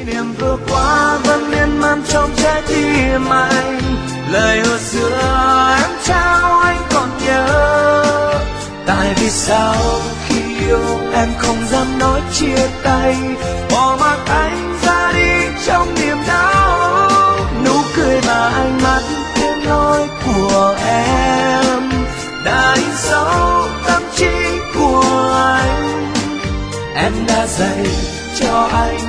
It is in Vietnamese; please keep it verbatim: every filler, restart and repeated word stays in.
niệm vừa qua vẫn miên man trong trái tim anh, lời hồi xưa em trao anh còn nhớ. Tại vì sao khi yêu em không dám nói chia tay, bỏ mặc anh ra đi trong niềm đau. Nụ cười và ánh mắt tiếng nói của em đã in sâu tâm trí của anh. Em đã dạy cho anh